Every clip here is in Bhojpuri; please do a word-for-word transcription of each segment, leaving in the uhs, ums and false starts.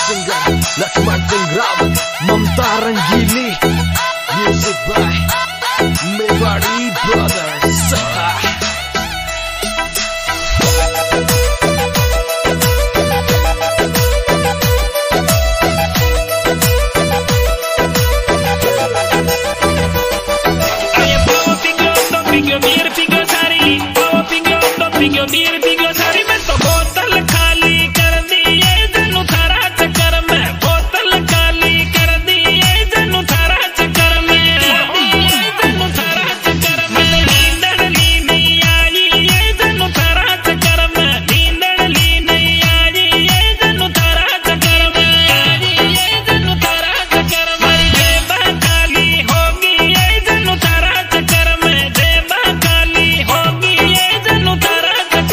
singer Lakshman Singh Rawat, Mamta Rangili. Music by Mewari Brothers. Pigo dir pigo sari में तो बोतल खाली कर दिए जनु थारा चक्कर में बोतल खाली कर दिए जनु थारा चक्कर में जनु थारा चक्कर में नींदड़ ली नहीं आई ये जनु थारा चक्कर में नींदड़ ली नहीं आई ये जनु थारा चक्कर में ये जनु थारा चक्कर में जेबा खाली होगी ये जनु थारा चक्कर में जेबा खाली होगी ये जनु थारा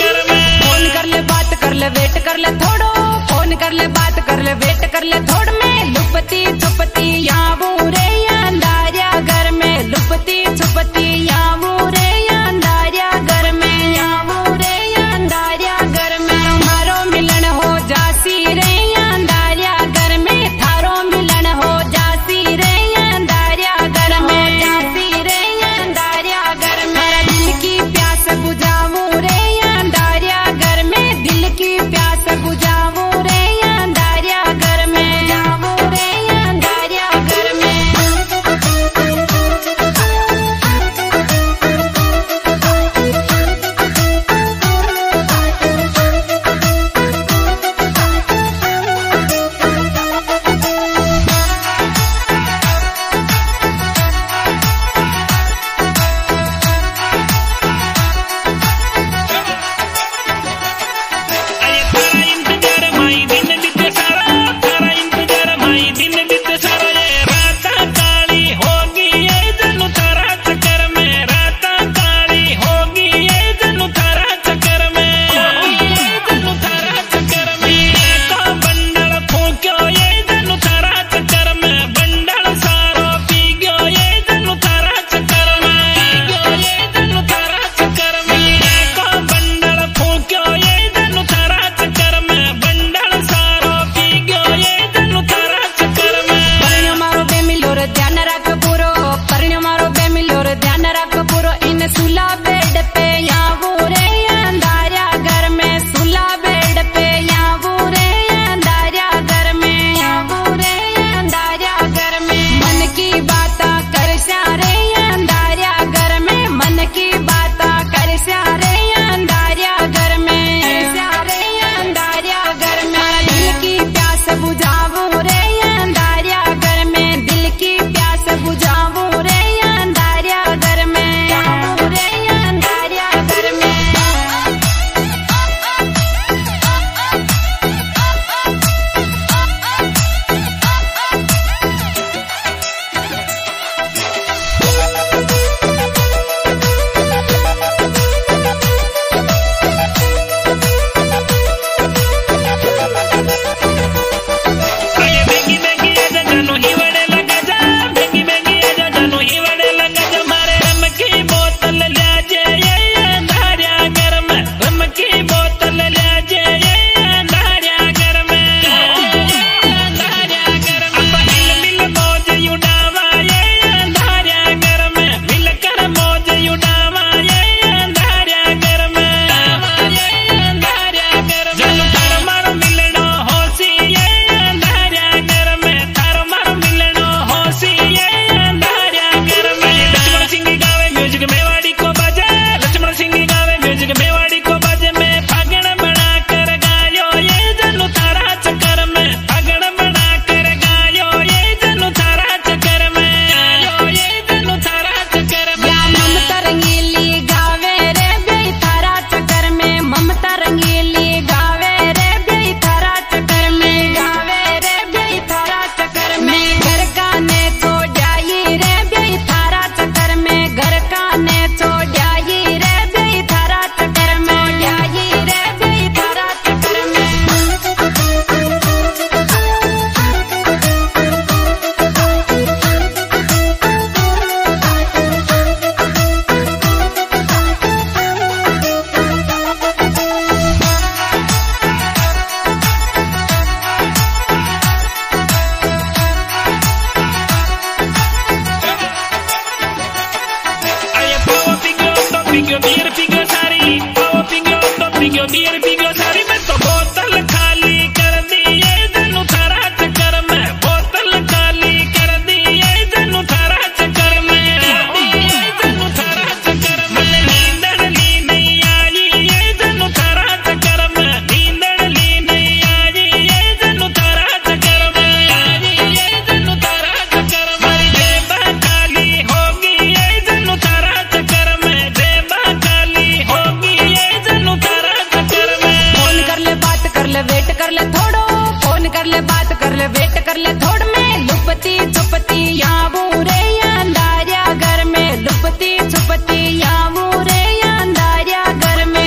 वेट कर ले थोड़ो फोन कर ले बात कर ले वेट कर ले थोड़ में लुपती छुपती यावू रे अंधारिया घर में लुपती छुपती यावू रे अंधारिया घर में यावू रे अंधारिया घर में थारो मिलन हो जासी रे अंधारिया घर में थारो मिलन हो जासी रे अंधारिया घर में जासी रे अंधारिया घर में दिल की प्यास बुझावू रे अंधारिया घर में दिल की प्यास बुझावू रे अंधारिया घर में जावू रे अंधारिया घर में I बियर पी गयो सारी